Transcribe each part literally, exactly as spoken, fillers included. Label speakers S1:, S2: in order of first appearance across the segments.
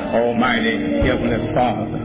S1: Almighty Heavenly Father,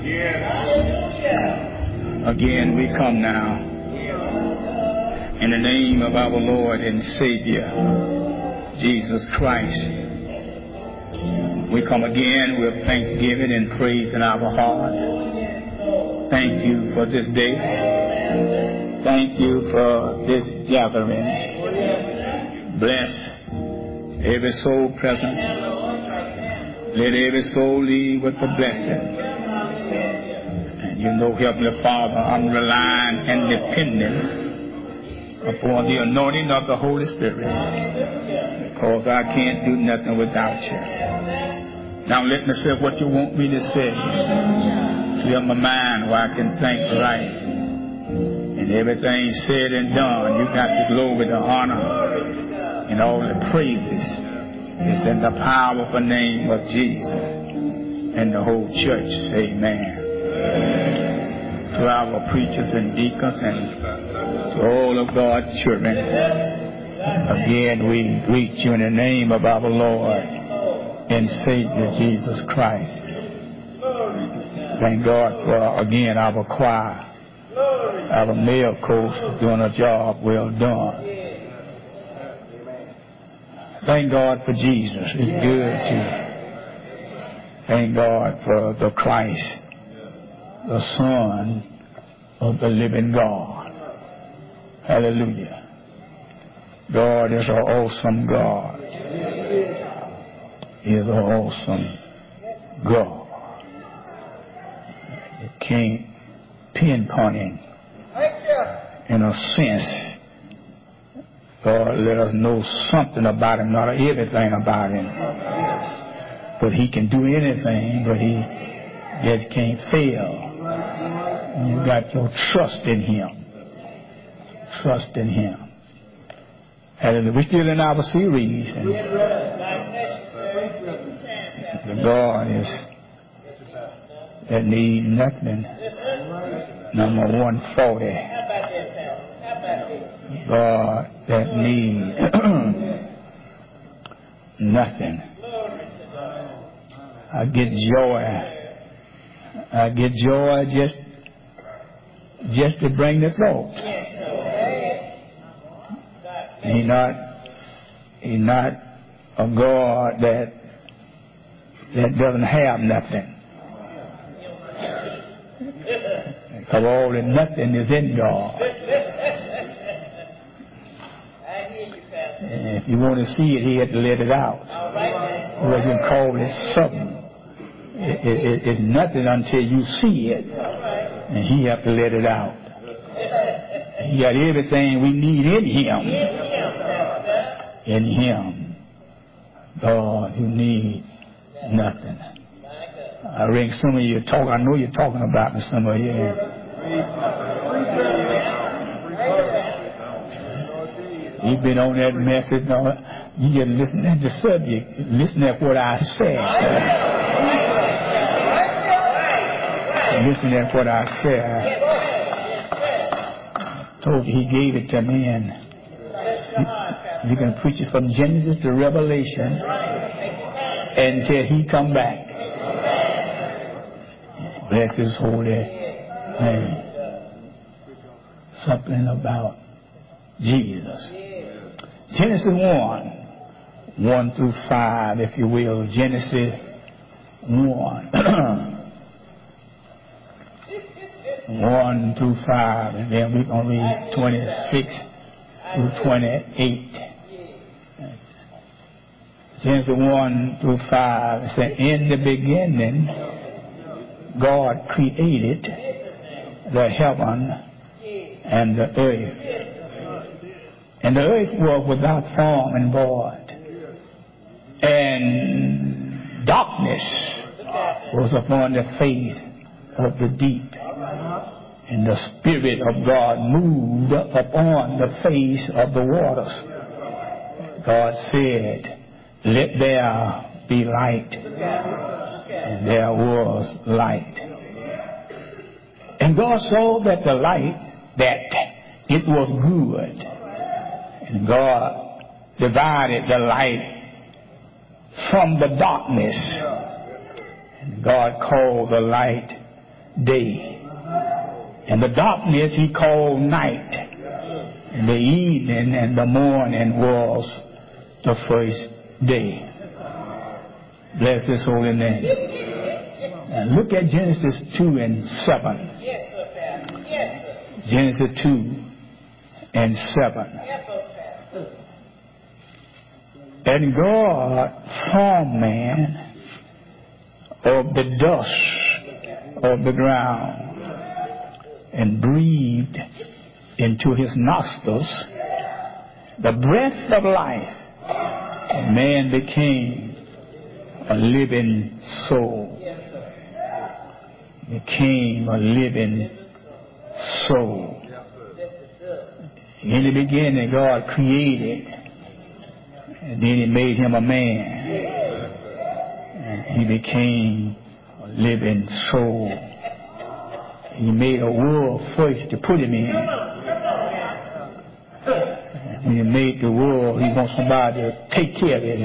S1: again we come now in the name of our Lord and Savior, Jesus Christ. We come again with thanksgiving and praise in our hearts. Thank you for this day. Thank you for this gathering. Bless every soul present. Let every soul leave with a blessing. And you know, Heavenly Father, I'm relying and depending upon the anointing of the Holy Spirit, because I can't do nothing without you. Now let me say what you want me to say. Clear my mind where I can think right. And everything said and done, you got the glory, the honor, and all the praises. It's in the powerful name of Jesus and the whole church. Amen. To our preachers and deacons and to all of God's children, again we greet you in the name of our Lord and Savior Jesus Christ. Thank God for, again, our choir, our male coach doing a job well done. Thank God for Jesus. It's good to thank God for the Christ, the Son of the living God. Hallelujah. God is an awesome God. He is an awesome God. You can't pinpoint him in a sense. God let us know something about him, not everything about him. But he can do anything, but he just can't fail. You got your trust in him. Trust in him. Hallelujah. We're still in our series. And the God is that need nothing. Number one forty. God that need nothing. I get joy. I get joy just just to bring the thought. He not he not a God that that doesn't have nothing. Because all the nothing is in God. And if you want to see it, he had to let it out. Or you can call it something. It, it, it, it's nothing until you see it. And he has to let it out. He got everything we need in him. In him. God, you need nothing. I think some of you talk. I know you're talking about me, some of you. You've been on that message. No, you just listen at the subject. Listen at what I said. Listen at what I said. I told you he gave it to me, and you, you can preach it from Genesis to Revelation until he come back. Bless his holy name. Something about Jesus. Genesis one, one through five, if you will. Genesis one. one through five, and then we're going to read twenty-six through twenty-eight. Genesis one through five, it says, in the beginning, God created the heaven and the earth. And the earth was without form and void. And darkness was upon the face of the deep. And the Spirit of God moved upon the face of the waters. God said, let there be light. And there was light. And God saw that the light, that it was good. And God divided the light from the darkness. And God called the light day. And the darkness he called night. And the evening and the morning was the first day. Bless his holy name. Now look at Genesis two and seven. Genesis two and seven. And God formed man of the dust of the ground and breathed into his nostrils the breath of life, and man became a living soul. Became a living soul. In the beginning, God created, and then he made him a man, and he became a living soul. He made a world first to put him in. When he made the world, he wants somebody to take care of it.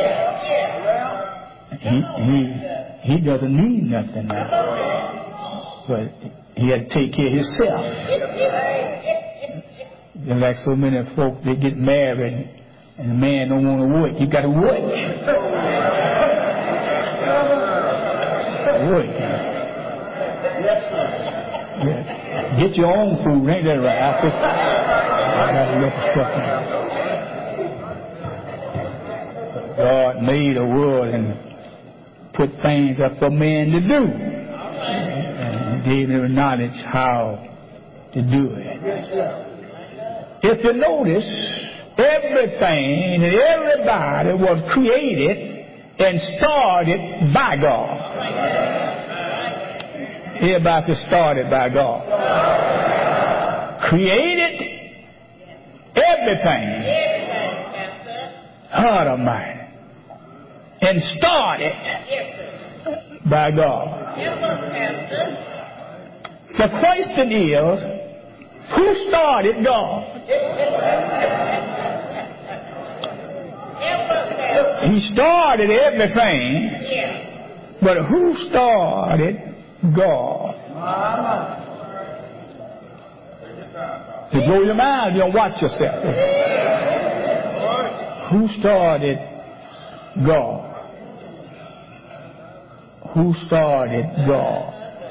S1: And he, he, he doesn't need nothing now. But he had to take care of himself. And like so many folk, they get married and the man don't want to work. You got to work. Work. Yeah. Get your own food, ain't that right? I, think, I got to look for stuff now. God made a world and put things up for man to do. And he gave him knowledge how to do it. If you notice, everything and everybody was created and started by God. Everybody is started by God. Created everything. God Almighty. And started by God. The question is, who started God? He started everything, but who started God? To blow your mind, you don't watch yourself. Who started God? Who started God?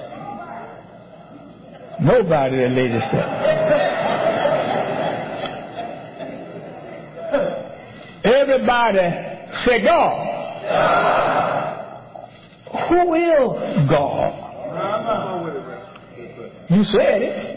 S1: Nobody, the lady said. Everybody say God. Who is God? You said it.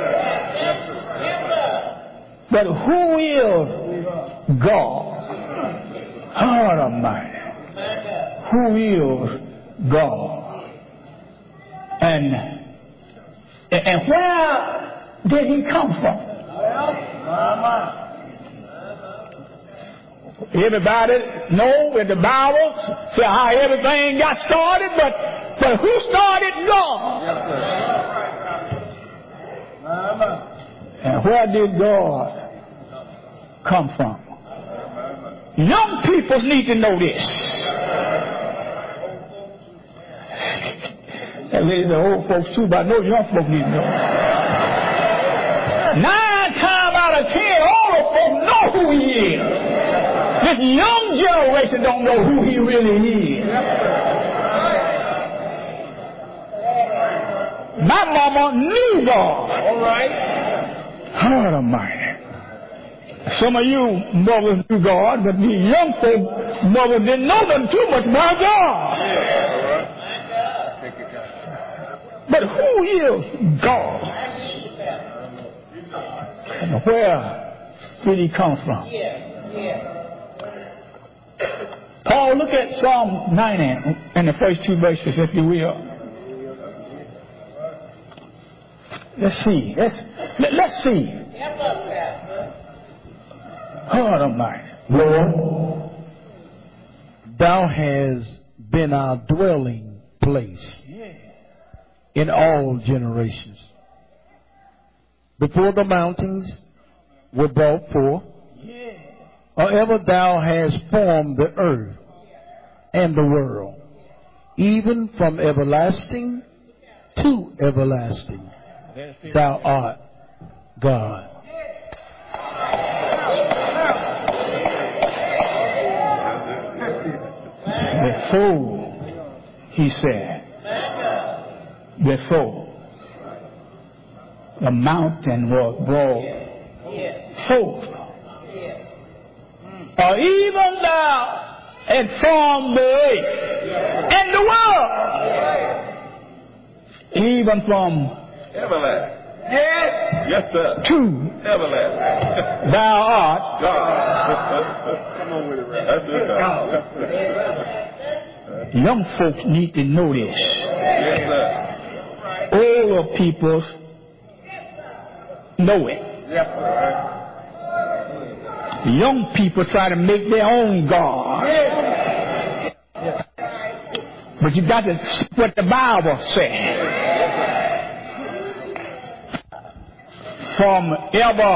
S1: But who is God? God Almighty. Who is God? And and where did he come from? Everybody know in the Bible say how everything got started, but but who started God? And where did God come from? Young people need to know this. That lady said old folks too, but I know young folks need to know. Nine times out of ten, all of folks know who he is. This young generation don't know who he really is. My mama knew God. All right. God Almighty. Some of you mothers knew God, but the young folk mothers didn't know them too much about God. But who is God? And where did he come from? Paul, look at Psalm ninety and the first two verses, if you will. Let's see. Let's, let, let's see. God Almighty.
S2: Lord, thou hast been our dwelling place in all generations. Before the mountains were brought forth, or ever thou hast formed the earth and the world. even from everlasting to everlasting. Thou art God.
S1: Before, he said, before the mountain was brought forth, or even thou had formed the earth and the world, even from
S3: everlasting. Yes, yes, sir.
S1: To
S3: everlasting.
S1: Thou art
S3: God. Come on with it, right? That's it, God.
S1: Young folks need to know this.
S3: Yes, sir.
S1: Older people know it.
S3: Yes, sir.
S1: Young people try to make their own God. But you got to see what the Bible says. From ever,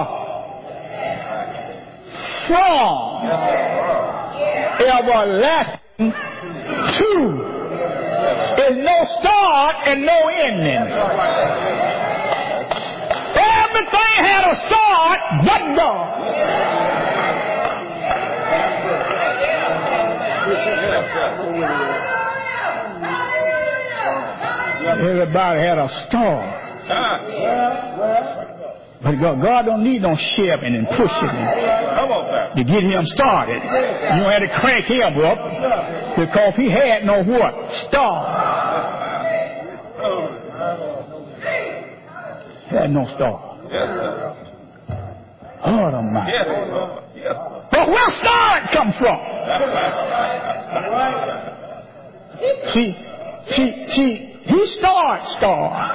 S1: from everlasting to, there's no start and no ending. Everything had a start but God. Everybody had a start. But God, God don't need no shoving and pushing and to get him started. You don't have to crank him up because he had no what? Start. He had no start. Oh, my. But where start come from? See, see, see, he starts start.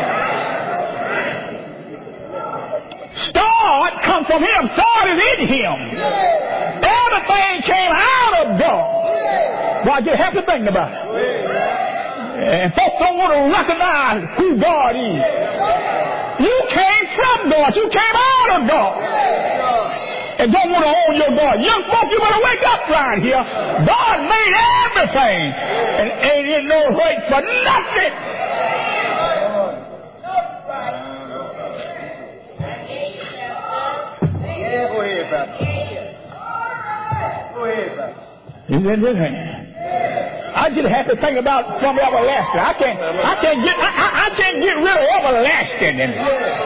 S1: Start come from him. Start is in him. Everything came out of God. Why, you have to think about it. And folks don't want to recognize who God is. You came from God. You came out of God. And don't want to own your God. Young folks, you better wake up right here. God made everything. And ain't in no hurt for nothing.
S3: Go ahead, brother. Go ahead, brother.
S1: He's in his hand. I just have to think about from everlasting. I can't, I can't get, I, I, I can't get rid of everlasting. In it.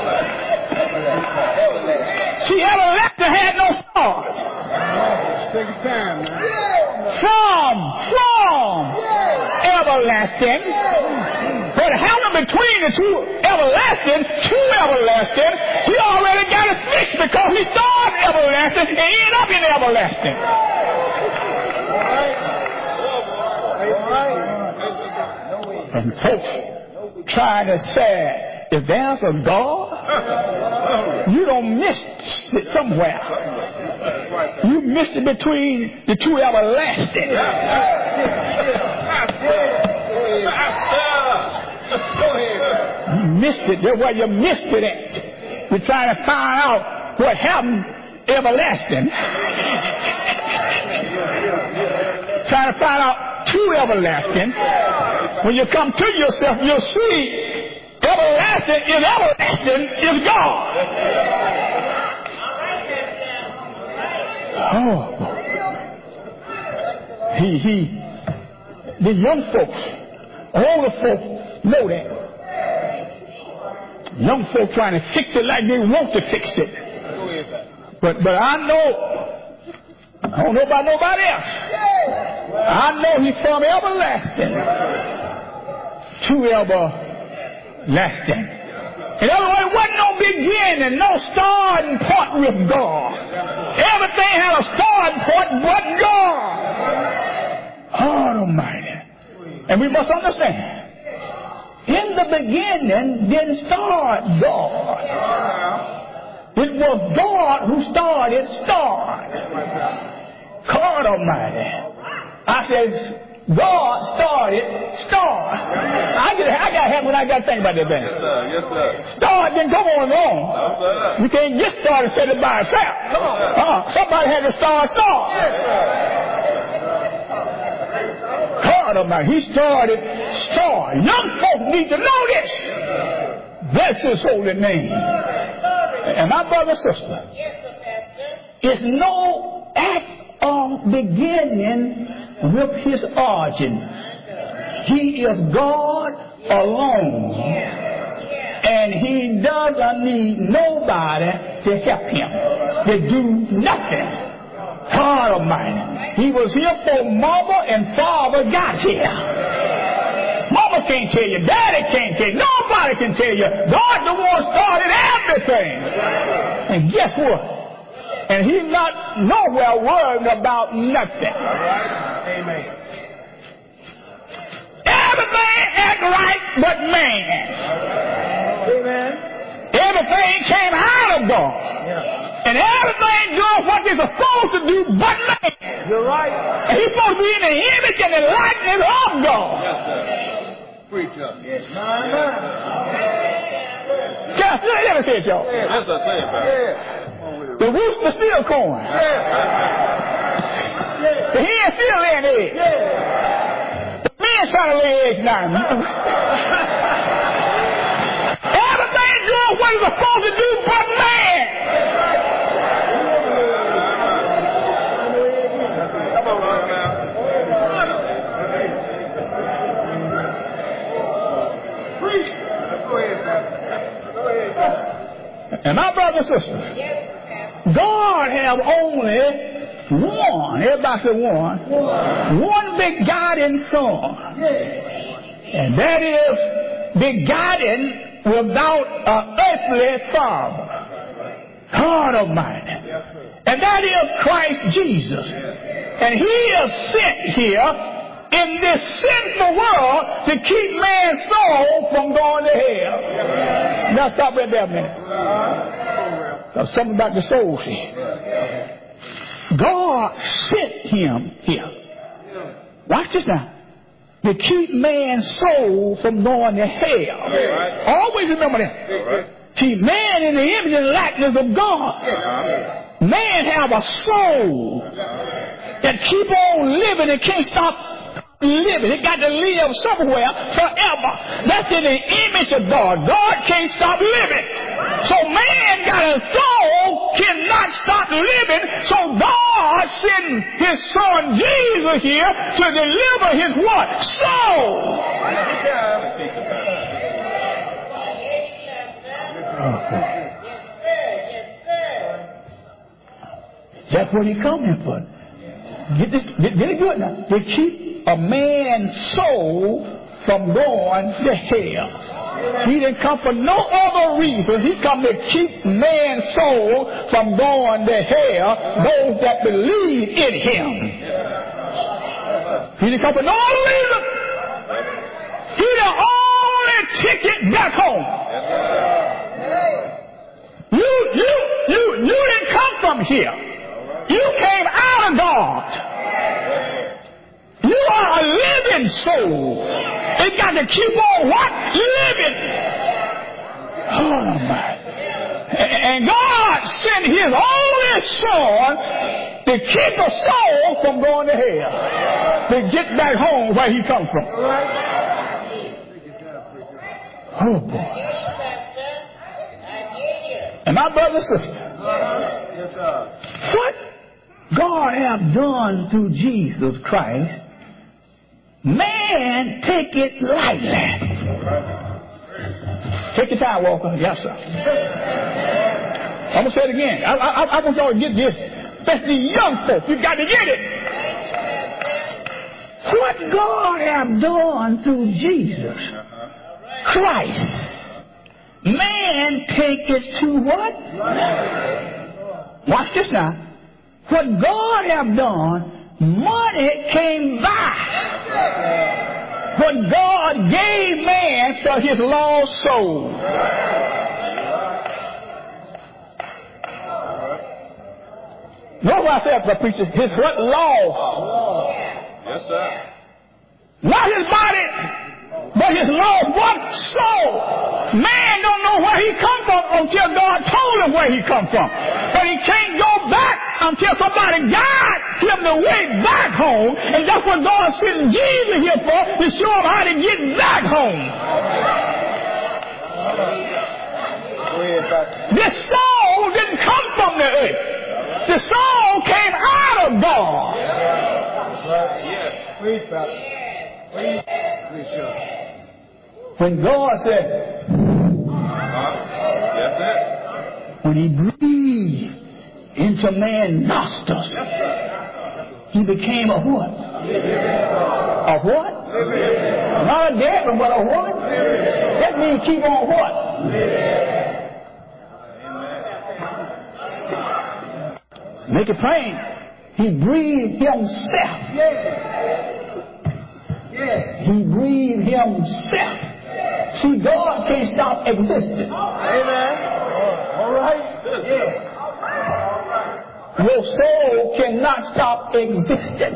S1: See, everlasting had no start.
S3: Take your time, man.
S1: From, from everlasting. But hanging between the two everlasting, two everlasting, he already got it fixed because he started everlasting and ended up in everlasting. And folks try to say, if there's a God, you don't miss it somewhere. You missed it between the two everlasting. You missed it. That's where you missed it at. You're trying to find out what happened everlasting. Trying to find out two everlasting. When you come to yourself, you'll see everlasting is everlasting is God. Oh. He, he, the young folks, older folks know that. Young folks trying to fix it like they want to fix it. But, but I know, I don't know about nobody else. I know he's from everlasting to everlasting. In other words, there wasn't no beginning, no starting point with God. Everything had a starting point but God. God Almighty. And we must understand, in the beginning didn't start God. It was God who started start. God Almighty. I said, God started start. I get, I got help when I got to think about that thing.
S3: Yes, sir. Yes, sir.
S1: Start didn't come on its own.
S3: No, sir.
S1: You can't get started and set it by itself. Uh-huh. Somebody had to start start.
S3: Yes, sir.
S1: God God Almighty. He started star. Young folks need to know this. Bless His holy name. And my brother and sister, it's no act of beginning with His origin. He is God alone. And He doesn't need nobody to help Him, to do nothing. God Almighty. He was here for Mama and Father got here. Mama can't tell you. Daddy can't tell you. Nobody can tell you. God the one started everything. And guess what? And He's not nowhere worried about nothing.
S3: Amen.
S1: Everything act right but man.
S3: Amen.
S1: Everything came out of God.
S3: Yeah.
S1: And everything doing what they're supposed to do but man.
S3: You're right.
S1: And He's supposed to be in the image and the likeness of God.
S3: Yes, sir. Preach up. Yes. My, my.
S1: Can I say, let me say it, y'all.
S3: Yes, sir. Say it, man. Yeah.
S1: The rooster still corn.
S3: Yeah.
S1: The hen still laying eggs.
S3: Yeah.
S1: The men trying to lay eggs now. Everything doing what it's supposed to do but man.
S3: Come on, man. Preach. Go ahead, man. Go ahead.
S1: And my brothers and sisters, God have only one, everybody say one, one begotten Son. And that is begotten without an earthly father. God Almighty. And that is Christ Jesus. And He is sent here in this sinful world to keep man's soul from going to hell. Now stop right there a minute. So something about the soul here. God sent Him here. Watch this now. To keep man's soul from going to hell. Always remember that. See, man in the image and likeness of God. Man have a soul that keep on living and can't stop living. It got to live somewhere forever. That's in the image of God. God can't stop living. So man got a soul, cannot stop living. So God sent His Son Jesus here to deliver His what? Soul. That's what He come here for. Get this, get, get it good now. To keep a man's soul from going to hell. He didn't come for no other reason. He come to keep man's soul from going to hell, those that believe in Him. He didn't come for no other reason. He the only ticket back home. You, you, you, you didn't come from here. You came out of God. You are a living soul. It got to keep on what? Living. Oh my. And God sent His only Son to keep a soul from going to hell. To get back home where he come from. Oh boy. And my brother and sister, what God have done through Jesus Christ, man take it lightly. Take your time, Walker. Yes, sir. I'm going to say it again. I, I, I want y'all to get this. Especially young folk. You got to get it. What God have done through Jesus Christ, man take it to what? Watch this now. What God have done, money came by. What God gave man for His lost soul. Know what I said, the preacher? His what? Lost.
S3: Yes, sir.
S1: Not his body, but his lost what? Soul. Man don't know where he come from until God told him where he come from. But he can't go back until somebody guide him the way back home. And that's what God sent Jesus here for, to show him how to get back home. This soul didn't come from the earth. The soul came out of God. When God said, when he breathed into man's nostrils, he became a what? A what? Not a devil, but a what? That means keep on what? Make it plain. He breathed himself. He breathed himself. See, God can't stop existing. Amen. All right. Your soul cannot stop existing.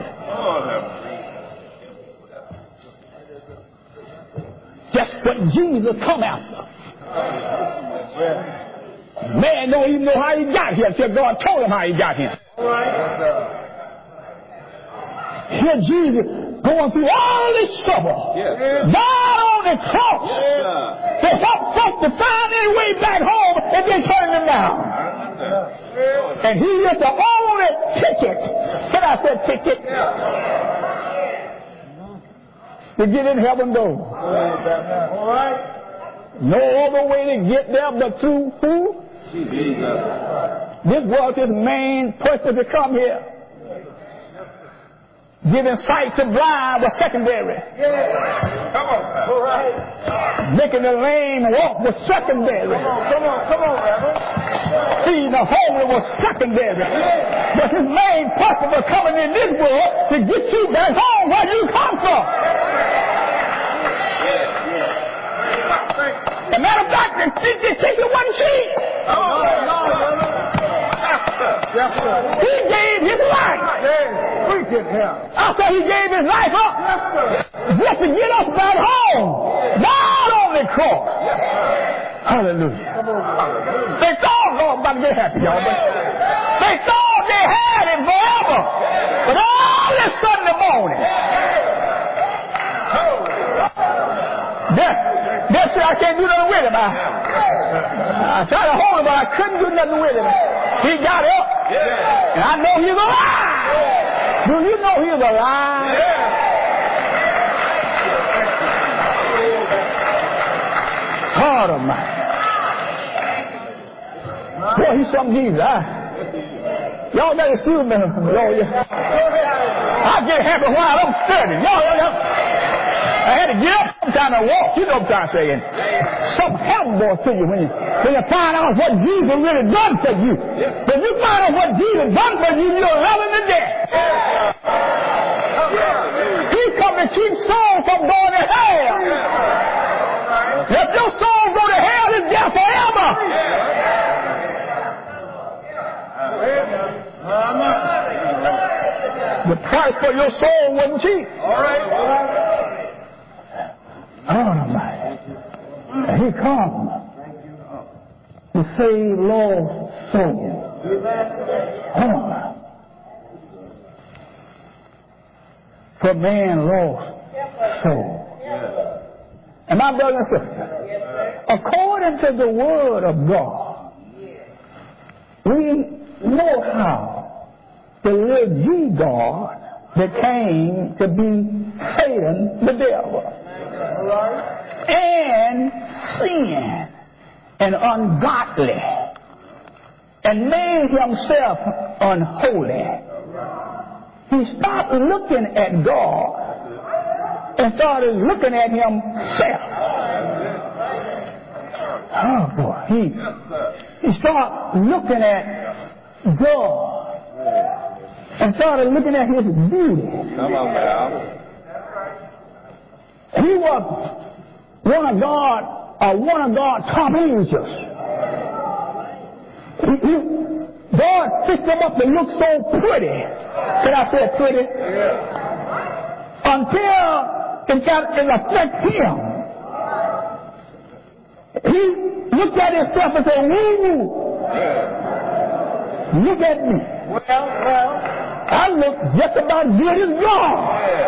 S1: That's what Jesus come after. Man don't even know how he got here until God told him how he got here. Here Jesus going through all this trouble. Yes. God on the cross. Yeah. To help folks to find their way back home and then turn them down. Yeah. And he is the only ticket. Can I say ticket? Yeah. To get in heaven though. All right. No other way to get there but through who? Jesus. This was his main purpose to come here. Giving sight to blind was secondary. Yeah. Come on. All right. Making the lame walk was secondary. Come on, come on, come on, Reverend. Feeding the homeless was secondary. Yeah. But his main purpose of coming in this world to get you back home where you come from. Yeah, yeah. As a matter of fact, the ticket wasn't cheap. Oh, no, no, no. He gave his life. I said he gave his life up just to get us back home. God on the cross. Hallelujah. They thought, Lord, about to get happy, y'all. But they thought they had him forever. But all this Sunday morning, That's, that's I can't do nothing with him. I, I tried to hold him, but I couldn't do nothing with him. He got up, and I know he's alive. Do you know he's alive? God Almighty. Boy, he's some Jesus. I, y'all better excuse me, Lord. I get happy while I'm studying. Y'all, y'all, y'all. I had to get up sometime and walk. You know what I'm saying? Something happens more to you when you when you find out what Jesus really done for you. When you find out what Jesus done for you, you'll love him to death. He come to keep souls from going to hell. If your soul go to hell, it's there forever. The price for your soul wasn't cheap. All right. Oh, my. And he comes to save lost souls. Oh. For man lost soul. And my brother and sister, according to the word of God, we know how the little G God that came to be Satan, the devil. And sin and ungodly and made himself unholy. He stopped looking at God and started looking at himself. Oh boy, he, he started looking at God and started looking at his beauty. Come on, man. He was one of God, uh, one of God's top angels. He, he, God picked him up to look so pretty. Can I say pretty? Yeah. Until it got it affect him. He looked at himself and said, "Woo, look at me."
S3: Well, well.
S2: I look just about good as God.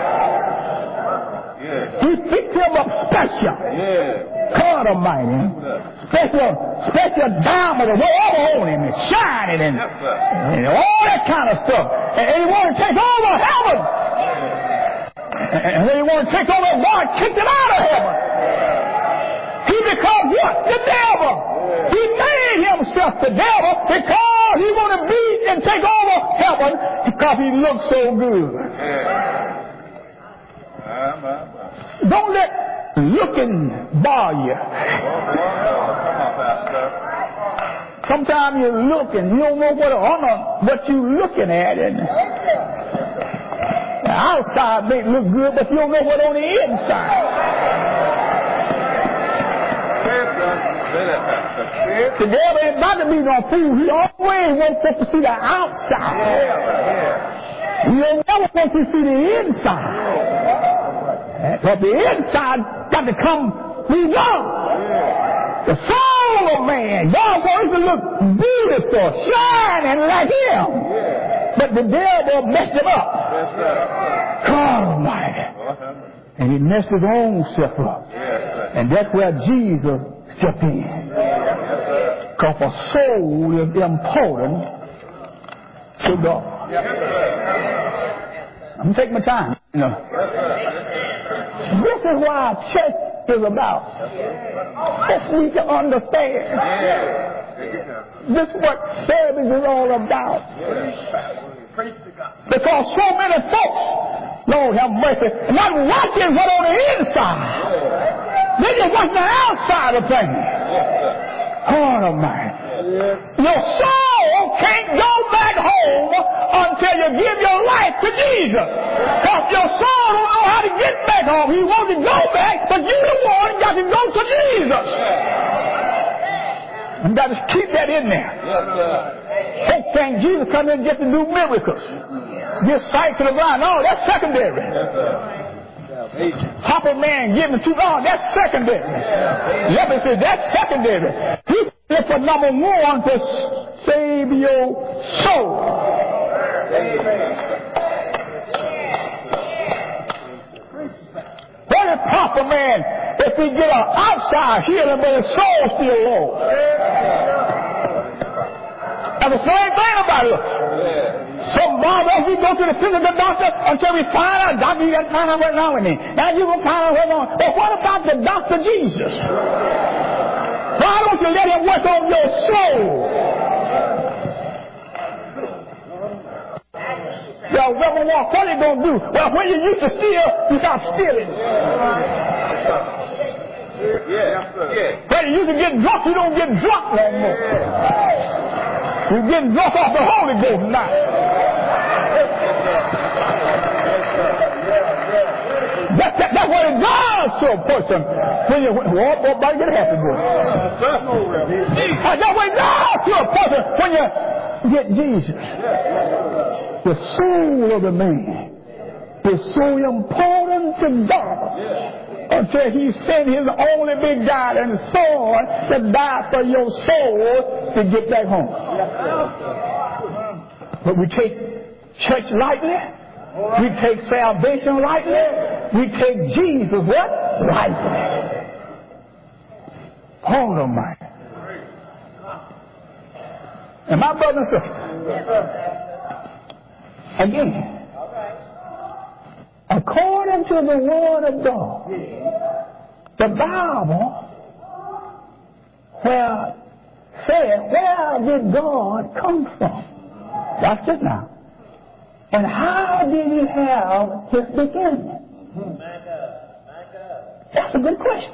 S3: Yeah. Yeah.
S2: He picked him up special.
S3: Yeah.
S2: God Almighty. Special, special diamond, whatever on him, and shining and,
S3: Yes, sir.
S2: and all that kind of stuff. And, and he wanted to take over heaven. And, and when he wanted to take over, God kicked him out of heaven. He became what? The devil. He made himself the devil because he wanted to beat and take over heaven because he looked so good.
S3: Yeah. Um, um, um.
S2: Don't let looking bar you. Sometimes you look and you don't know what honor what you looking at, and the outside may look good, but you don't know what on the inside. The devil ain't about to be no fool. He always wants us to see the outside. He don't never want you to see the inside. But the inside got to come redone. The soul of man, God wants to look beautiful, shining like him. But the devil messed him up. God Almighty. And he messed his own self up. And that's where Jesus stepped in. Because a soul is important to God. I'm taking my time. You know. This is why church is about. This we can understand. This is what service is all about. Because so many folks, Lord have mercy, not watching what on the inside. They just watching the outside of things. God Almighty. Your soul can't go back home until you give your life to Jesus. Because your soul don't know how to get back home. He wants to go back, but you the one got to go to Jesus. You got to keep that in there. Folk think Jesus come in just to do miracles. Give sight to the blind. No, that's secondary. Hopper man giving two dollars, that's secondary. Leper says that's secondary. He's here for number one to save your soul. What is proper man if he get an outside healing but his soul still low? That's the same thing about it. Some bother, we go to the physical doctor until we find out, doctor, you got to find out what's wrong with me. Now you're going to find out what's wrong. But what about the doctor Jesus? Why don't you let him work on your soul? Well, Reverend Walk, what are you going to do? Well, when you used to steal, you stop stealing.
S3: Yeah.
S2: When you used to get drunk, you don't get drunk no more. You're getting drunk off the Holy Ghost now. That, that, that's what it does to a person. When you walk, walk by, get happy, boy. That's what it does to a person when you get Jesus. The soul of the man is so important to God. Until he sent his only begotten Son to die for your soul to get back home. But we take church lightly. We take salvation lightly. We take Jesus what? Lightly. Hold on, Mike. And my brother and sister, again, according to the Word of God, the Bible, where said, where did God come from? Watch this now. And how did he have his beginning? That's a good question.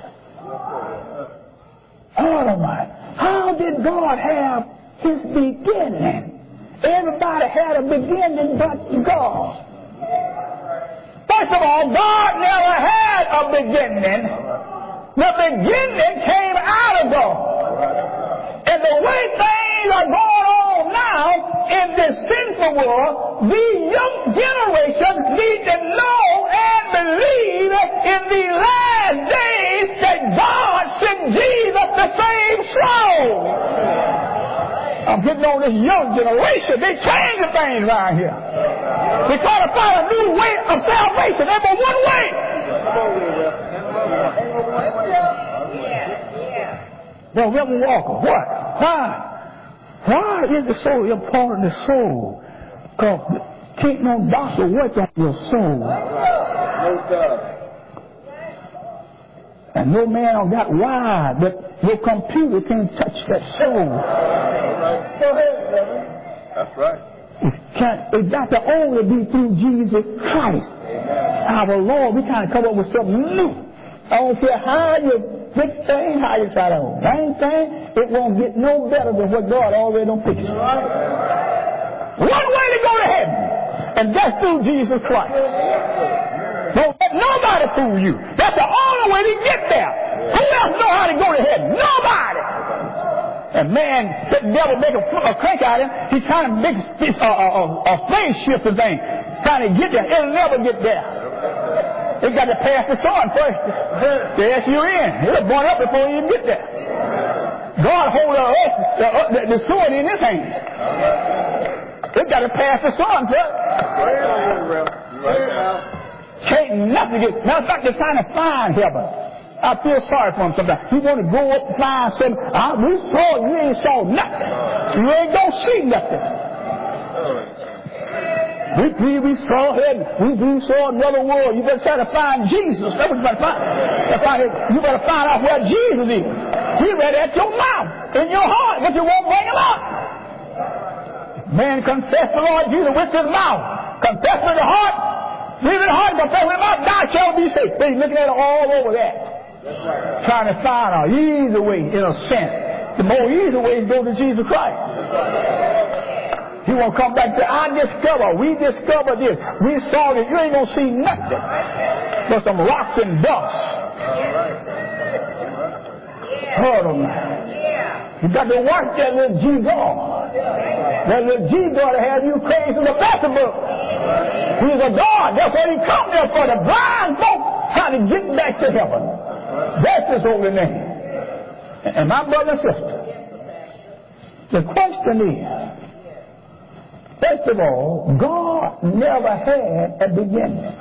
S2: Oh my! How did God have his beginning? Everybody had a beginning but God. First of all, God never had a beginning. The beginning came out of God. And the way things are going on now in this sinful world, the young generation need to know and believe in the last days that God sent Jesus to save souls. I'm getting on this young generation. They changing things around here. They trying to find a new way of salvation. There's but one way. Well, Reverend Walker, what? Why? Why is it so important to soul? Because can't no doctor work on your soul. And no man on got wired, but your computer can't touch that soul.
S3: That's right.
S2: It can't, it got to only be through Jesus Christ. Our Lord, we kind of come up with something new. I don't care how you fix things, how you try to arrange things, it won't get no better than what God already done fixed. One way to go to heaven, and that's through Jesus Christ. Don't let nobody fool you. That's the only way to get there. Who else know how to go to heaven? Nobody. And man, the devil make a, a crank out of him. He's trying to make a, a, a, a spaceship and thing, trying to get there. It'll never get there. They got to pass the sun first. The S U N. It'll burn up before you even get there. God hold the earth, the, the, the sword in his hand. They got to pass the sun first. Can't nothing get. Now it's like they're trying to find heaven. I feel sorry for him sometimes. He want to go up and find something. Ah, we saw it. You ain't saw nothing. You ain't gonna see nothing. We, we, we saw heaven. We, we saw another world. You better try to find Jesus. That's what you better find. You better find, you better find out where Jesus is. He's right at your mouth, in your heart, but you won't bring him up. Man, confess the Lord Jesus with his mouth. Confess with the heart. Believe in the heart, confess with the mouth. Thou shalt be saved. He's looking at it all over that. Right. Trying to find an easy way, in a sense. The more easy way is go to Jesus Christ. He won't come back and say, I discovered, we discovered this. We saw this. You ain't going to see nothing but some rocks and dust. Hold on, man. You got to watch that little G-God. That little G-God that has you crazy in the festival. He's a God. That's what he come there for. The blind folk trying to get back to heaven. That's his holy name. And my brother and sister, the question is, first of all, God never had a beginning.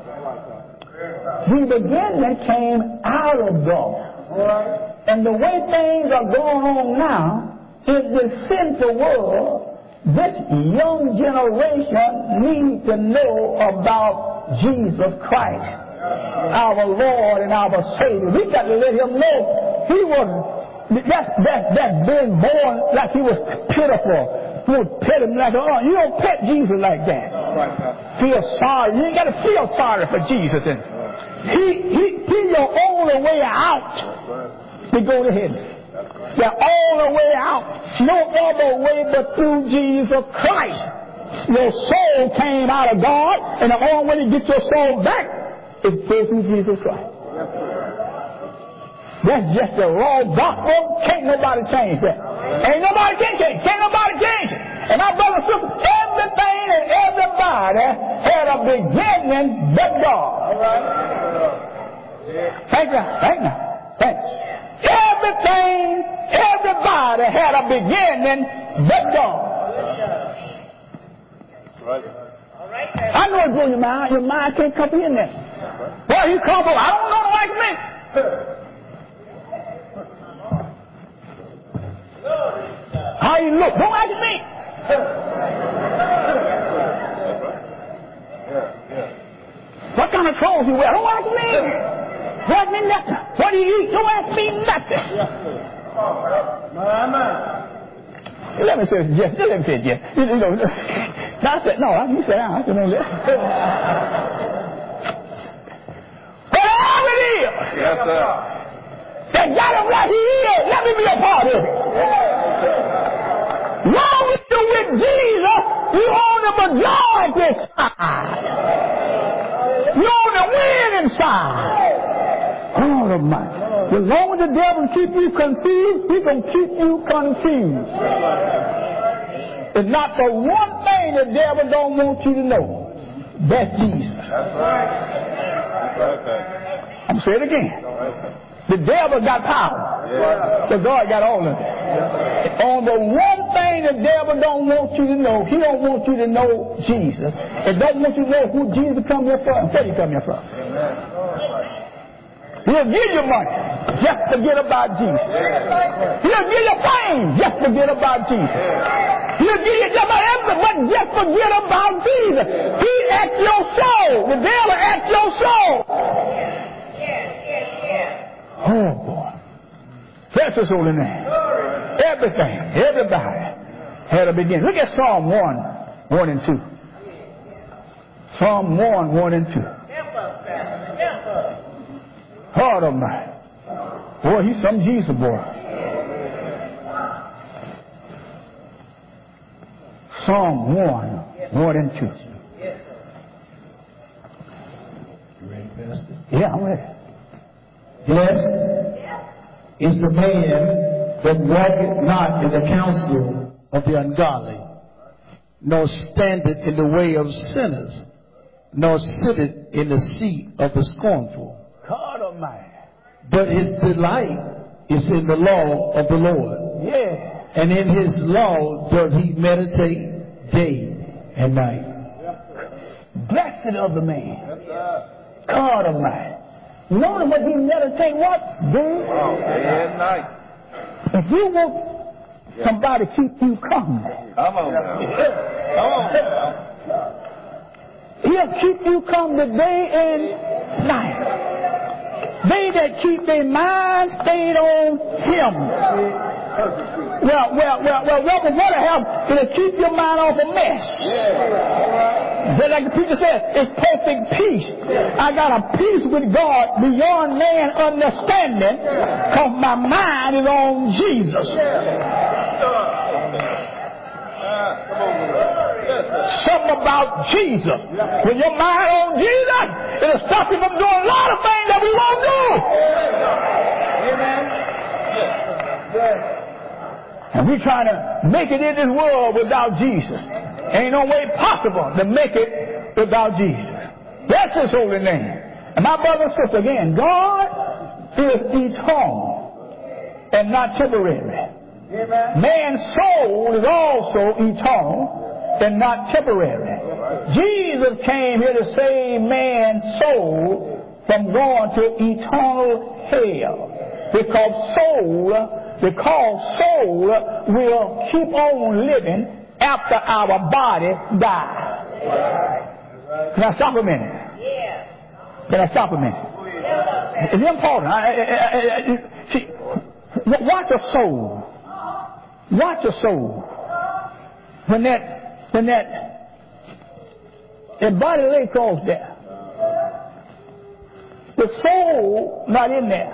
S2: The beginning came out of God. And the way things are going on now, in this sinful world, this young generation needs to know about Jesus Christ, our Lord and our Savior. We got to let him know he was, that, that, that being born like he was pitiful. You would pet him like, oh, you don't pet Jesus like that. Feel sorry. You ain't got to feel sorry for Jesus. And he, he, he's your only way out to go to heaven. The only way out. No other way but through Jesus Christ. Your soul came out of God, and the only way to get your soul back is through Jesus Christ. That's just the raw gospel. Can't nobody change that. Ain't nobody can change. Can't nobody change it. And my brother and sister, everything and everybody had a beginning but God. All right. Thank you. Thank you. Thank you. Everything, everybody had a beginning but God. Right. I know it's blowing your mind. Your mind can't comprehend that. Well, you come from, I don't know like me. How you look? Don't ask me. What kind of clothes you wear? Don't ask me. Don't ask me nothing. What do you eat? Don't ask me nothing. Let me say it, Jeff. Let me say it, Jeff. You, you know, I said, no, you sit down. I said, no, let. Whatever it is. Yes, sir. That got him like he is. Let me be a part of it. Long as you're with Jesus, you on the majority side. You're on the winning side. Oh, my. As long as the devil keep you confused, he can keep you confused. It's not the one thing the devil don't want you to know. That's Jesus. That's right. I'm going to say it again. The devil got power. Yeah. But God got all of it. On the one thing the devil don't want you to know, he don't want you to know Jesus. And don't want you to know who Jesus come here from and where he come here from. He'll give you money. Just forget about Jesus. He'll give you fame. Just forget about Jesus. He'll give you just about everything, but just forget about Jesus. He at your soul. The devil at your soul. Oh, boy. That's his holy name. Everything, everybody had a beginning. Look at Psalm one, one and two. Psalm one, one and two. Heart of mine. Boy, he's some Jesus boy. Psalm one, one and two.
S4: You ready, Pastor?
S2: Yeah, I'm ready.
S4: Blessed is the man that walketh not in the counsel of the ungodly, nor standeth in the way of sinners, nor sitteth in the seat of the scornful.
S2: God Almighty.
S4: But his delight is in the law of the Lord.
S2: Yeah.
S4: And in his law doth he meditate day and night.
S2: Blessed of the man. God Almighty. Notice what he meditate what? Day
S3: and night.
S2: If you want somebody to keep you company,
S3: Come on now. Come on now.
S2: he'll keep you company day and night. They that keep their mind stayed on him. Well, well, well, well, welcome, what to help? It'll keep your mind off a mess. Just like the preacher said, it's perfect peace. I got a peace with God beyond man understanding because my mind is on Jesus. Something about Jesus. When your mind on Jesus, it'll stop you from doing a lot of things that we won't do. Amen. And we're trying to make it in this world without Jesus. Ain't no way possible to make it without Jesus. That's his holy name. And my brother and sister, again, God is eternal and not temporary. Amen. Man's soul is also eternal and not temporary. Jesus came here to save man's soul from going to eternal hell. Because soul, because soul will keep on living after our body dies. Can I stop a minute? Can I stop a minute? It's important. I, I, I, I, see, watch a soul. Watch a soul. When that, when that, that body lay across there, the soul not in there.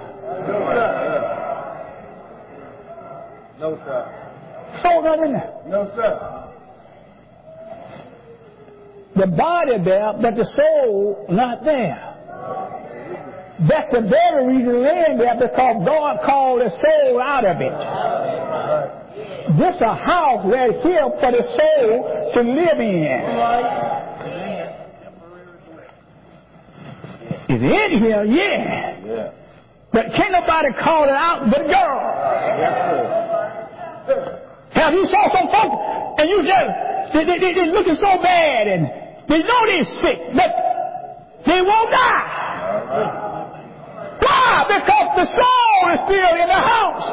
S3: No, sir.
S2: Soul not in there.
S3: No, sir.
S2: The body there, but the soul not there. That's the very reason laying there, because God called the soul out of it. This a house right here for the soul to live in. It's in here, yeah.
S3: Yeah.
S2: But can't nobody call it out but girl. Have you saw some folks and you just they, they, they, they're looking so bad and they know they're sick, but they won't die. Why? Because the soul is still in the house.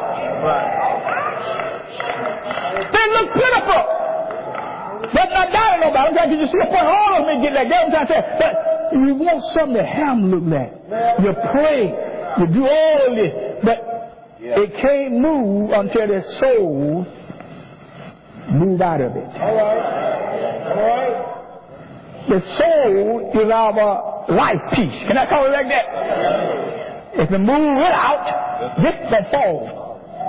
S2: They look pitiful. But not doubting nobody. I'm trying to get you see a point. All of them get like that. I'm trying to say, but you want something to have them look like. You pray. You do all of this. But it can't move until the soul move out of it.
S3: All right. All right.
S2: The soul is our life piece. Can I call it like that? If you move it out, this will fall.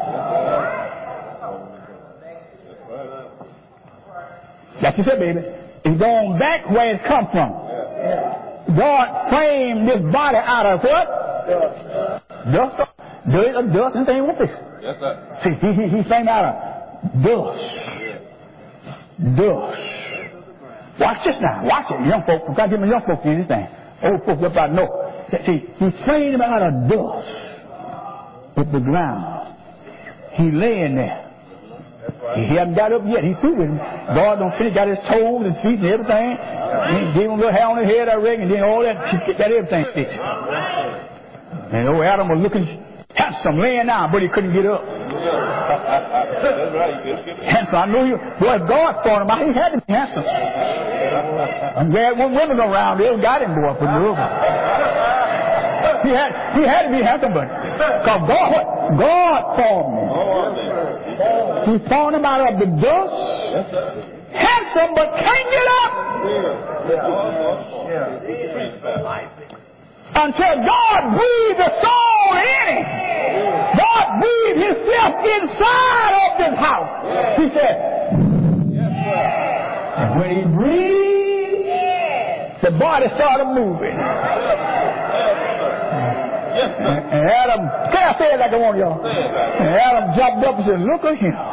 S2: Like you said, baby, it's going back where it come from. God framed this body out of what? Dust. Dust, dust and thing with this.
S3: Yes, sir.
S2: See, he, he, he framed out of dust. Dust. Watch this now. Watch it. Young folks, I've got to get my young folks to do this thing. Old folks up I know. See, he framed him out of dust. with the ground. He laying there. He hadn't got up yet. He threw it. God don't finish. Got his toes and feet and everything. He gave him a little hair on his head, I reckon, and then all that, got everything fixed. And old Adam was looking handsome, laying down, but he couldn't get up. Handsome. I knew you. Boy, if God thought him out, he had to be handsome. I'm glad when women around, they got him, boy, for the He had, he had to be handsome, but because God, God formed him. He formed him out of the dust. Handsome, but can't get up. Until God breathed the soul in him. God breathed himself inside of this house. He said, and when he breathed, the body started moving. And Adam, can I say it like I want y'all? And Adam jumped up and said, look at him.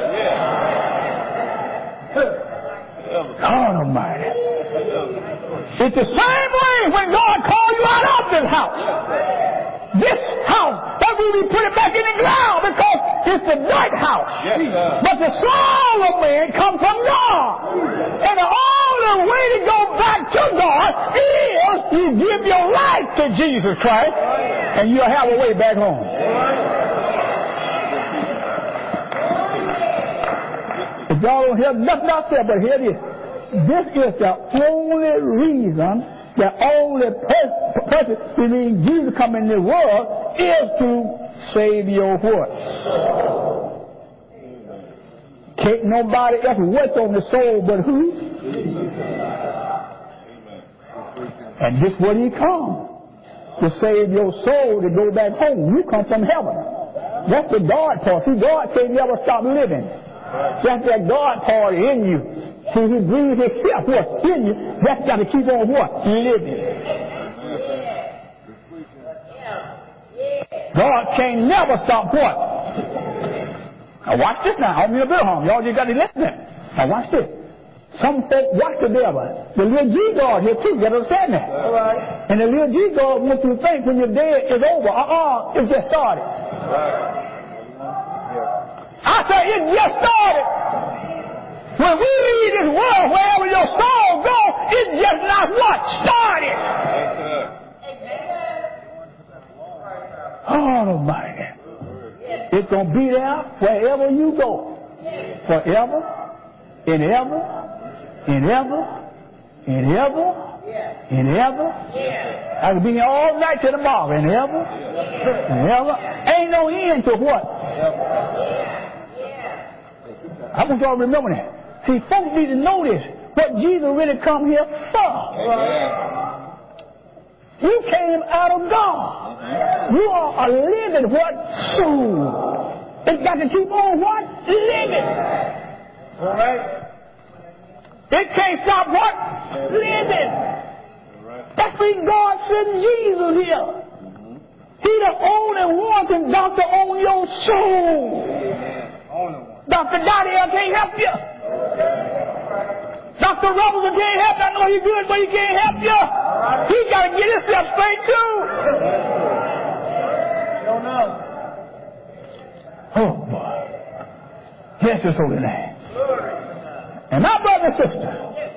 S2: God Almighty. It's the same way when God called you out of this house. This house, that will be put it back in the ground because it's the right house. But the soul of man comes from God. And the only way to go back to God is you give your life to Jesus Christ and you'll have a way back home. If y'all don't hear nothing else said, but hear this. This is the only reason, the only purpose, I mean, Jesus come in the world is to save your what? Can't nobody else work on the soul but who? And this what he come. To save your soul to go back home. You come from heaven. That's the God part. See, God can't never stop living. That's that God part in you. See, he breathes himself what? In you. That's got to keep on what? Living. God can't never stop what? Now watch this now. I'm in a bit of harm. Y'all just got to listen. Now watch this. Some folk watch the devil. The little G God here too. You understand that? All right. And the little G God wants you to think when you're dead it's over. Uh-uh. It just started. Right. I say it just started. When we leave this world, wherever your soul goes, it's just not what? Started. Oh, Almighty. It's going to be there wherever you go. Forever, and ever, and ever, and ever, and ever. I could be here all night till tomorrow, and ever, and ever. Ain't no end to what? I want y'all to remember that. See, folks need to know this. What Jesus really come here for. You came out of God. You are a living what? Soul. It's got to keep on what? Living. All right. It can't stop what? Living. That's when God sent Jesus here. He the only one can doctor on your soul. Doctor Daniel can't help you. Doctor Robinson can't help you. I know he's good, but he can't help you. He got to get himself straight too. Don't know. Oh boy. Bless his holy name. And my brother and sister,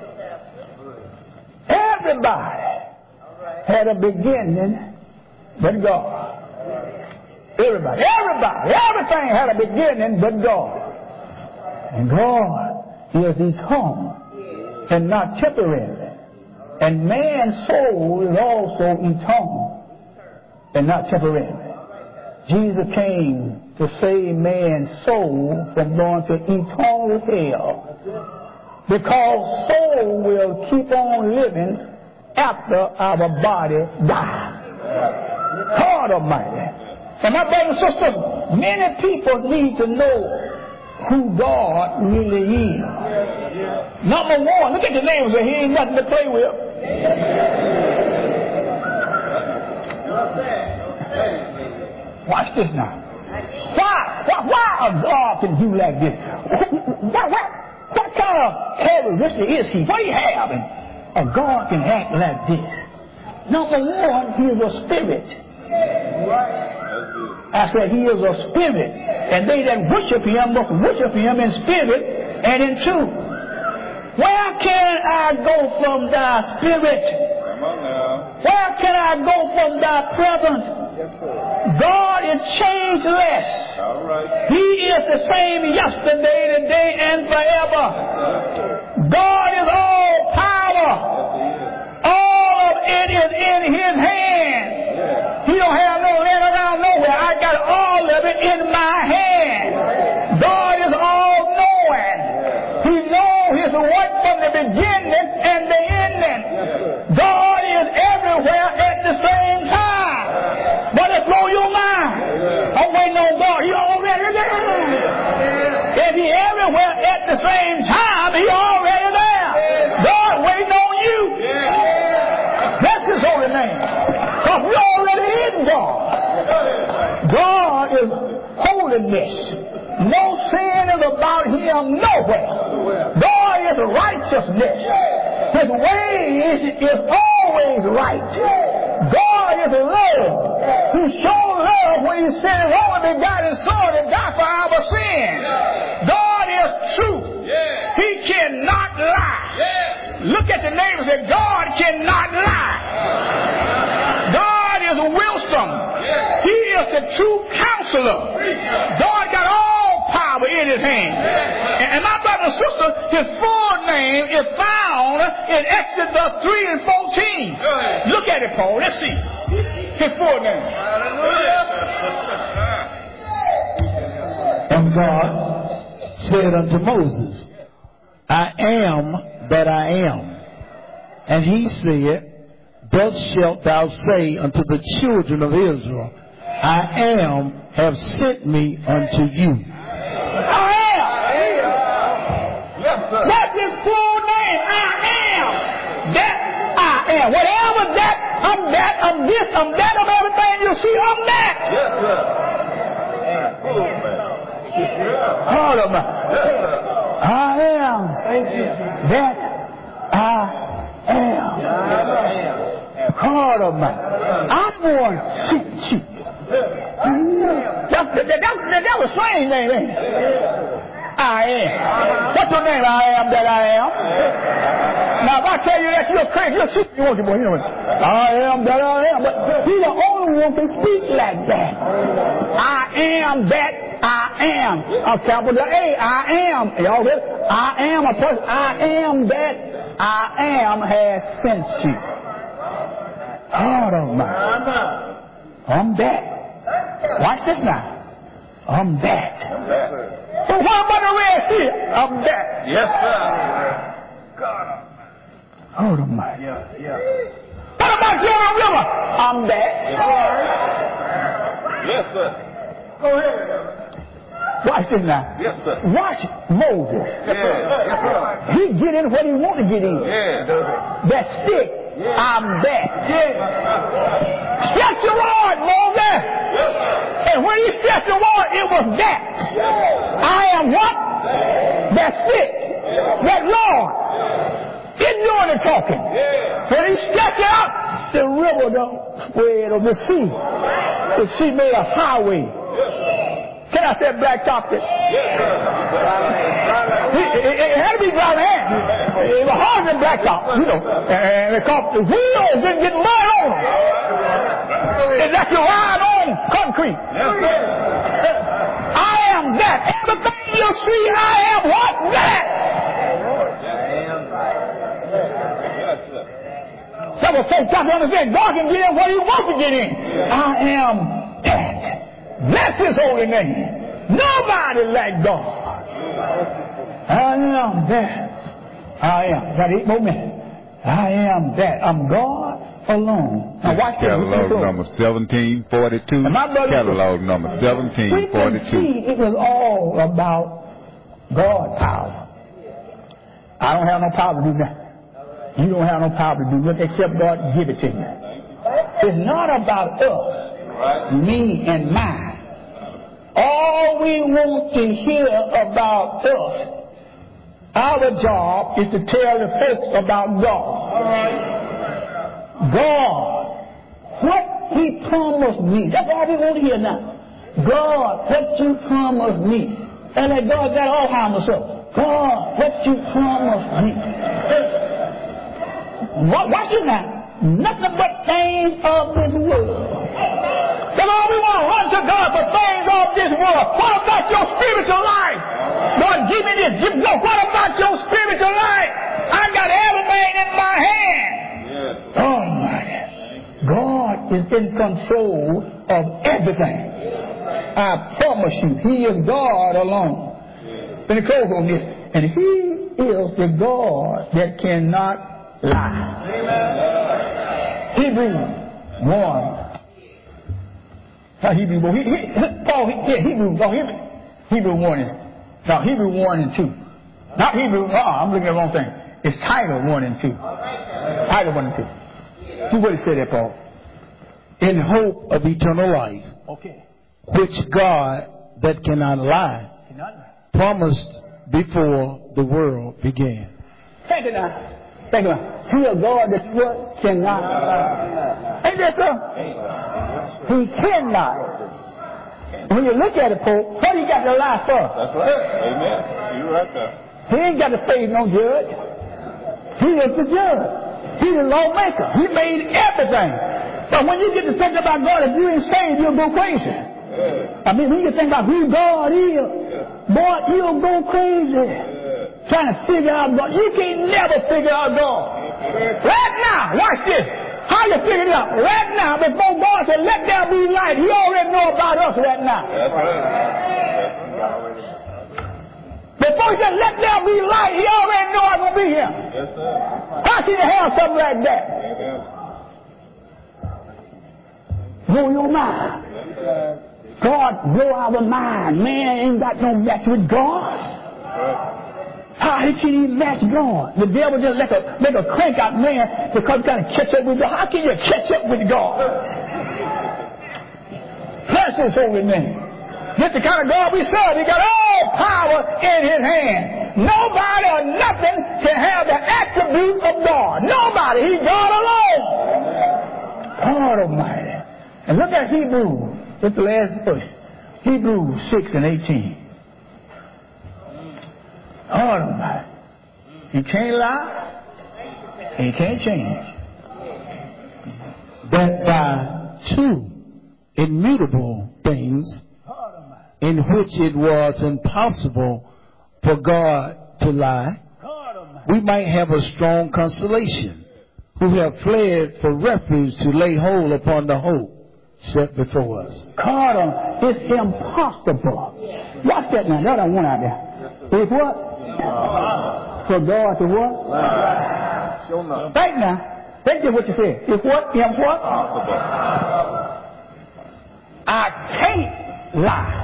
S2: everybody had a beginning but God. Everybody, everybody, everything had a beginning but God. And God is eternal and not temporary. And man's soul is also eternal and not temporary. Jesus came to save man's soul from going to eternal hell. Because soul will keep on living after our body dies. God Almighty. And my brothers and sisters, many people need to know who God really is. Number one, look at the names there. He ain't nothing to play with. Watch this now. Why? Why, why a God can do like this? Why, why, what kind of characteristic is he? What do you have? And a God can act like this. Number one, he is a spirit. I said, he is a spirit. And they that worship him must worship him in spirit and in truth. Where can I go from thy spirit? Where can I go from thy presence? God is changeless. He is the same yesterday, today, and forever. God is all power. All of it is in his hand. He don't have no land around nowhere. I got all of it in my hand. God is all knowing. He knows his work from the beginning and the ending. God is everywhere at the same time. But it blow your mind. I'm waiting on God. He already there. If he everywhere at the same time, he already there. God waiting on you. That's his holy name. Because we already in God. God is holiness. No sin is about him nowhere. God is righteousness. His ways is always right. God is love. He showed love when he sent his only begotten Son to die for our sins. God is truth. He cannot lie. Look at the neighbor and say, God cannot lie. God is wisdom. He is the true counselor. God got all power in his hand. And my brother and sister, his full name is found in Exodus three and fourteen. Look at it, Paul. Let's see. His full name.
S4: And God said unto Moses, I am that I am. And he said, thus shalt thou say unto the children of Israel, I am have sent me unto you.
S2: I am. That's his full name. I am. That I am. Whatever that, I'm that, I'm this, I'm that, I'm everything you see, I'm that. Hold on, man. I am. That I am. Hold on, man. I'm going to sent you. That, that, that, that was a strange name, ain't it? I am. What's your name? I am that I am. Now, if I tell you that, you're crazy. You're sick. You want to, boy. You know what? I am that I am. But he's the only one who can speak like that. I am that I am. A capital A. I am. Y'all ready? I am a person. I am that I am has sent you. Hold on, man. I'm that. Watch this now. I'm that. So what about the Red Sea? I'm that.
S3: Yes, sir.
S2: God. Hold on, man. Yeah, yeah. What about Jordan River? I'm that.
S3: Yes, sir.
S2: Go ahead. Watch this now.
S3: Yes, sir.
S2: Watch Moses.
S3: Yes, sir. Yes, sir.
S2: He get in what he want to get in.
S3: Yeah.
S2: That stick. Yeah. I'm that. Yeah. Stretch your rod, Moses. Yeah. And when he stretched the rod, it was that. Yeah. I am what? Yeah. That stick. Yeah. That Lord. Yeah. It's doing the talking. Yeah. When he stretched it out, the river don't spread of the sea. The sea made a highway. Yeah. Can I say blacktop it? Yes, sir. It, it, it had to be dry land. It was hard than blacktop, you know. And because the wheels didn't get mud on them. It's like you ride on concrete. I am that. Everything you see, I am what? That. Several folks got to understand God can get in what he wants to get in. I am that. That's his holy name. Nobody like God. I am that. I am. Got eight more minutes. I am that. I'm God alone. Now watch this.
S3: Catalog number seventeen forty-two. Catalog number seventeen forty-two.
S2: We can see it was all about God power. I don't have no power to do that. You don't have no power to do nothing except God give it to you. It's not about us. Me and mine. All we want to hear about us, our job is to tell the folks about God. God, what he promised me. That's all we want to hear now. God, what you promised me. And that God got all kinds of stuff. God, what you promised me. Watch this now. Nothing but things of this world. Come on, we want to run to God for things of this world. What about your spiritual life? Lord, give me this. Give, no, what about your spiritual life? I got everything in my hand. Yes. Oh, my God is in control of everything. I promise you, He is God alone. Let me close on this. And He is the God that cannot lie. Amen. Hebrews one. Not Hebrews one. He, he, Paul, he, yeah, Hebrews. Oh, Hebrews. Hebrews one is. No, Hebrews one and two. Not Hebrews. Uh, I'm looking at the wrong thing. It's Title one and two. Title one and two. See what it said there, Paul.
S4: In hope of eternal life.
S2: Okay.
S4: Which God that cannot lie promised before the world began.
S2: Think it now. Think it now. He a God that what cannot lie. Ain't that so? He cannot. When you look at it, Paul, what he got to lie for?
S3: That's right. Amen. You're right there.
S2: He ain't got to save no judge. He is the judge. He's the lawmaker. He made everything. But when you get to think about God, if you ain't saved, you'll go crazy. Yeah. I mean, when you think about who God is, yeah. boy, you'll go crazy. Yeah. Trying to figure out God. You can't never figure out God. Yeah. Right now, watch this. How you figure it out? Right now, before God said, let there be light, He already know about us right now.
S3: That's right.
S2: Before He said, let there be light, He already know I'm going to be here.
S3: Yes, sir.
S2: How can you have something like that? Blow your mind. God blow our mind. Man ain't got no match with God. How he can he match God? The devil just let a, let a crank out man because he's trying to catch up with God. How can you catch up with God? Bless His holy name. This the kind of God we serve. He got all power in His hand. Nobody or nothing can have the attribute of God. Nobody. He's God alone. God Almighty. And look at Hebrews. It's the last verse. Hebrews six and eighteen. God Almighty. He can't lie. He can't change.
S4: That by two immutable things in which it was impossible for God to lie, we might have a strong consolation, who have fled for refuge to lay hold upon the hope set before us.
S2: God, it's impossible. Watch that now. That I want out there. It's what? For God to what?
S3: Lie. Sure enough.
S2: Right now. Think of what you said. It's what? It's what?
S3: Possible.
S2: I can't lie.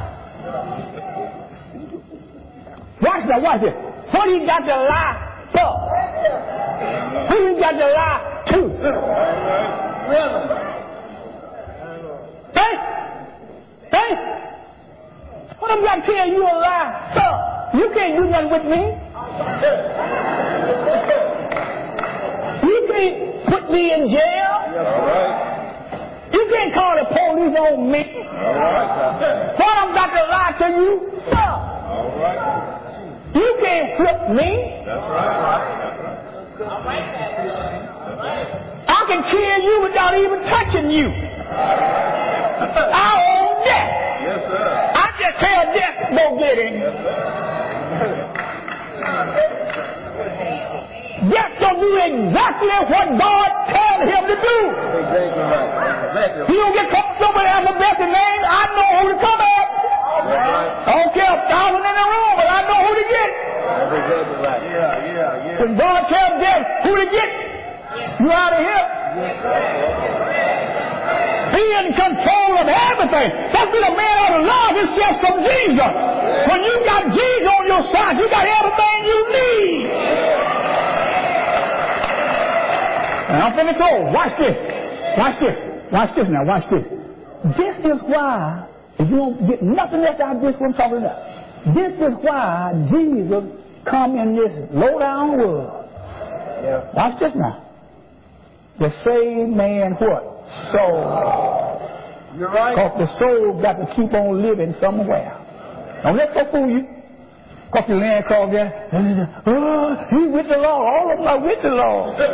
S2: Watch that. Watch it. What he got to lie for? Who he got to lie to? Really? Hey! Hey! What I'm going to tell you a lie? Sir, you can't do nothing with me. You can't put me in jail.
S3: All right.
S2: You can't call the police on me.
S3: All right.
S2: What I'm about to lie to you? Sir.
S3: All right.
S2: You can't flip me.
S3: That's right. That's right.
S2: I can kill you without even touching you. I own death.
S3: Yes, sir.
S2: I just tell death, go get him.
S3: Yes, sir.
S2: Death don't do exactly what God told him to do.
S3: Exactly right. Exactly.
S2: He don't get caught up with alphabetic names. I know who to come at.
S3: Right.
S2: I don't care a thousand in the room, but I know who to get.
S3: That's exactly right. Yeah, yeah, yeah.
S2: When God tells death who to get, you out of here. He in control of everything. That's what a man ought to love himself from Jesus. When you got Jesus on your side, you got everything you need. And I'm finna go. Watch this. Watch this. Watch this now. Watch this. This is why, if you don't get nothing else out of this, what I'm talking about. This is why Jesus come in this low-down world. Yeah. Watch this now. The same man what? Soul.
S3: You're right.
S2: Because the soul got to keep on living somewhere. Don't let that fool you. Because you land across there, oh, he's with the Lord. All of them are with the Lord. uh,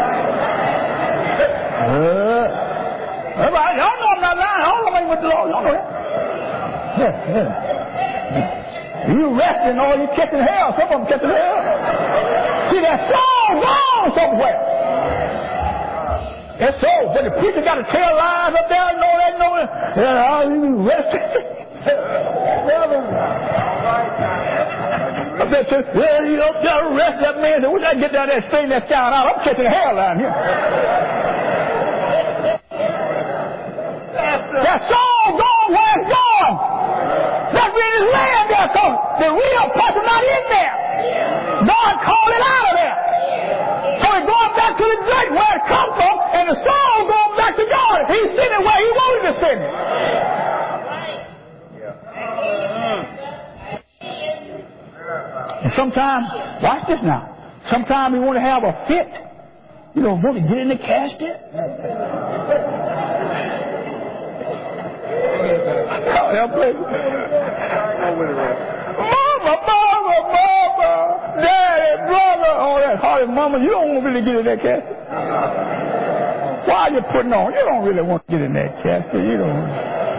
S2: everybody, y'all know I'm not lying. All of them ain't with the Lord. Y'all know that. Yeah, yeah. You resting or you catching hell. Some of them catching hell. See, that soul gone somewhere. That soul. But the preacher got to tell lies up there. Know that, know that. Yeah, I'll be resting. I bet you, well, you don't got to arrest that man. So, wish I get down there and straighten that child out. I'm catching hell down here. That soul gone where it's gone. That means it's laying there because the real person not in there. God called it out of there. So it's going back to the dirt where it come from, and the soul going back to God. He's sitting where he wanted to sit. And sometimes, watch this now. Sometimes we want to have a fit. You know, want to get in the casket. Mama, mama, mama, daddy, brother, all that hard mama, you don't really get in that casket. Why are you putting on? You don't really want to get in that casket. You don't.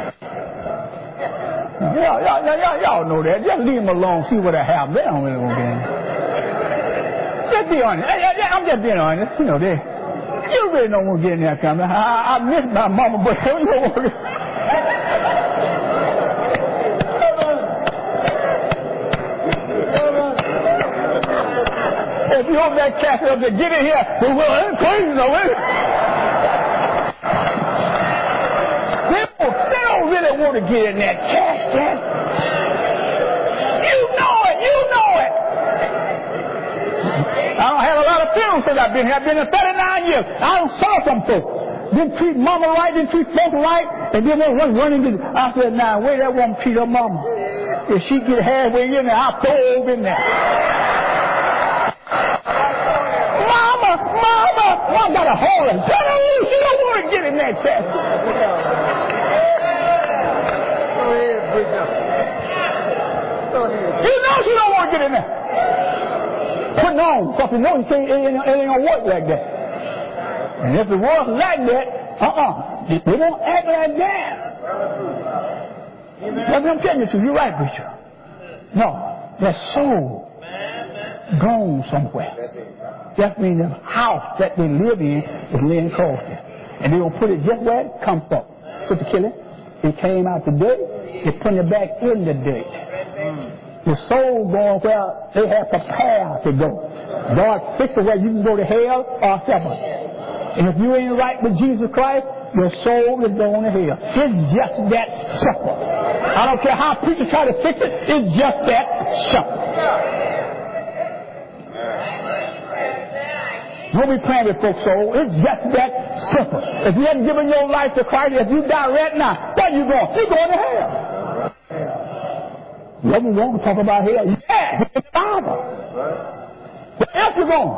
S2: Y'all, y'all, y'all, y'all know that. Just leave them alone. See what I have. They don't really want to get in. Just be honest. I'm just being honest. You know, they, you really don't want to get in that kind of. I, I miss my mama, but you don't want to get. If you open that casket up there, get in here. Well, that's crazy, though, isn't it? They don't, they don't really want to get in that casket. You know it. You know it. I don't have a lot of funerals since I've been here. I've been here thirty-nine years. I don't saw some folks. Didn't treat mama right, didn't treat folks right, and then they run running. To, I said, now, wait, that woman treat her mama. If she get halfway in there, I'll throw her over in there. Mama, mama, mama got a hole in. Tell her she don't want to get in that casket. You know she don't want to get in there. Putting on, because you know it ain't, it ain't going to work like that. And if it was like that, uh-uh, they don't act like that. That's what I'm telling you to. You're right, preacher. No, that soul gone somewhere. That means the house that they live in is laying close there. And they're going to put it just where it comes from. So to kill it, it came out the dirt, they're putting it back in the dirt. The soul going where they have prepared to go. God fixes where you can go to hell or heaven. And if you ain't right with Jesus Christ, your soul is going to hell. It's just that simple. I don't care how people try to fix it, it's just that simple. Don't be playing with folks' soul. It's just that simple. If you haven't given your life to Christ, if you die right now, where you going? You're going to hell. You ever want to talk about hell? Yeah, it's the Father. Where else you going?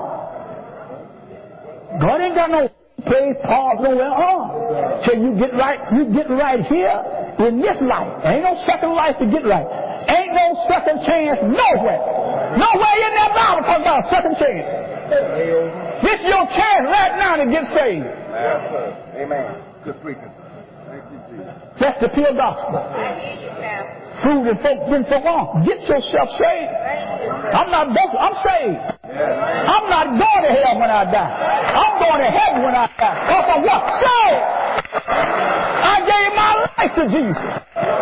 S2: God ain't got no place, pause, nowhere on. Till you get right, you get right here in this life. Ain't no second life to get right. Ain't no second chance nowhere. Nowhere in that Bible talk about a second chance. This is your chance right now to get saved.
S3: Amen. Good preaching. Thank you, Jesus.
S2: That's the pure gospel. Prove that folk been so long. Get yourself saved. I'm not both. I'm saved. I'm not going to hell when I die. I'm going to heaven when I die. Because of what? Saved. I gave my life to Jesus.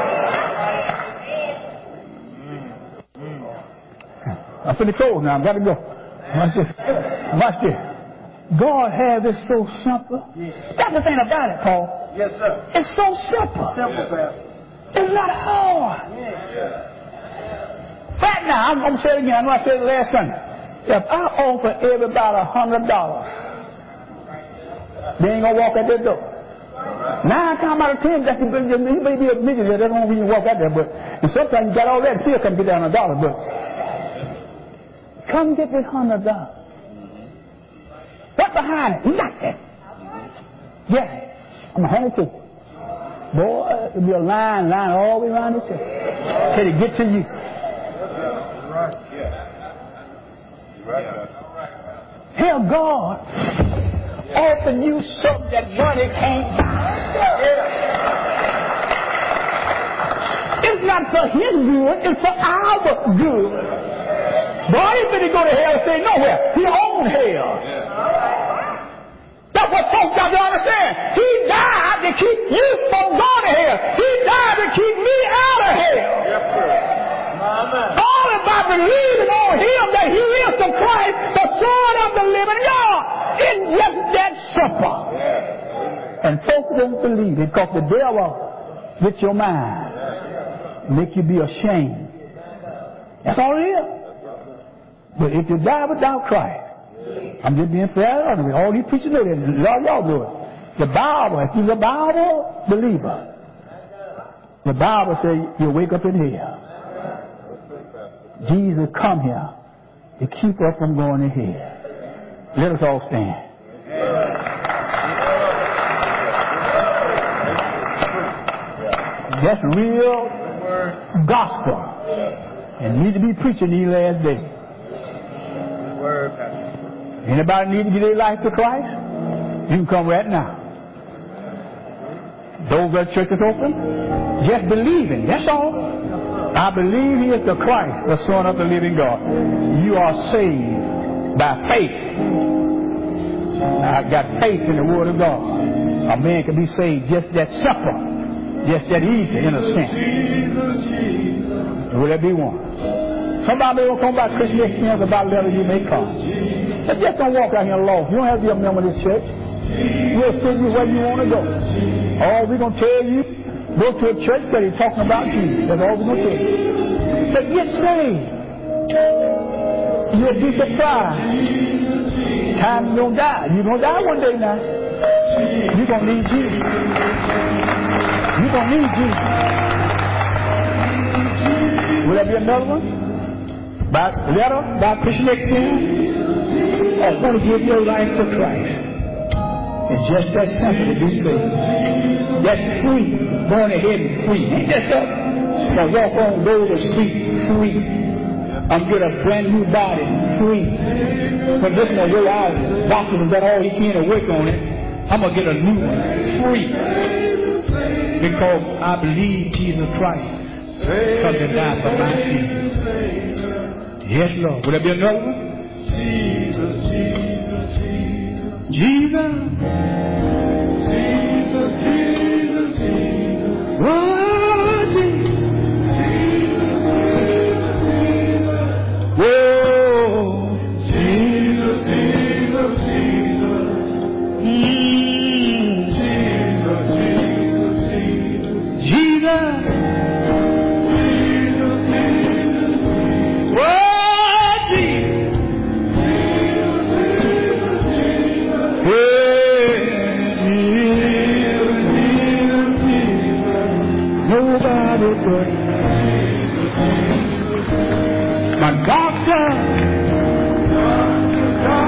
S2: I'm finna close now. I've got to go. Watch this. Watch this. God has this so simple. That's the thing about it, Paul.
S3: Yes, sir.
S2: It's so simple.
S3: Simple, Pastor.
S2: It's not hard. Right now, I'm going to say it again. I know I said it last Sunday. If I offer everybody a hundred dollars, they ain't gonna walk out that door. Nine times out of ten, that's the, you may be a millionaire. They don't even walk out there. But and sometimes you got all that, and still come get down a dollar. But come get this hundred dollars. What behind it? Nothing. Yeah, I'm a hundred too. Boy, it'll be a line, line all the way around the church till it get to you.
S3: Right. Yeah. Right.
S2: Here God offering you something that money can't buy. It's not for his good, it's for our good. Boy, he finna go to hell and stay nowhere. He owns hell. That's what folks got to understand. He died to keep you from going to hell. He died to keep me out of hell. All about believing on him that he is the Christ, the Son of the living God. It's just that simple. And folks don't believe it because the devil gets your mind, make you be ashamed. That's all it is. But if you die without Christ, I'm just being fair. All these preachers know that. Y'all, y'all do it. The Bible, if you're a Bible believer, the Bible says you'll wake up in hell. Jesus come here to keep us from going to hell. Let us all stand. That's real gospel and need to be preaching these last days. Anybody need to give their life to Christ? You can come right now. Those that church is open, just believing, that's all. I believe he is the Christ, the Son of the living God. You are saved by faith. I've got faith in the Word of God. A man can be saved just that simple, just that easy in a sense. Will there be one? Somebody will come by Christian experience about letter you may come. But just don't walk out here lost. You don't have to be a member of this church. We'll send you where you want to go. All we're going to tell you, go to a church that is talking about Jesus. That's all we're going to tell you. But get saved. You'll be surprised. Time you're going to die. You're going to die one day now. You're going to need Jesus. You're going to need Jesus. Will there be another one? By letter, by Christian experience? I want to give your life to Christ. It's just that simple to be saved. That's free. Born ahead and free. Ain't that stuff? Now walk on those that speak free. I'm get a brand new body, free. But this is way out. Doctor has done all he can to work on it. I'm going to get a new one, free. Because I believe Jesus Christ comes to die for my sins. Yes, Lord. Will there be another one? Jesus, Jesus, Jesus. Jesus. Jesus, Jesus, Jesus. Oh, Jesus. Jesus, Jesus, Jesus. Oh, Jesus, Jesus, Jesus. Mm. Jesus, Jesus, Jesus. Jesus. Nobody but my doctor,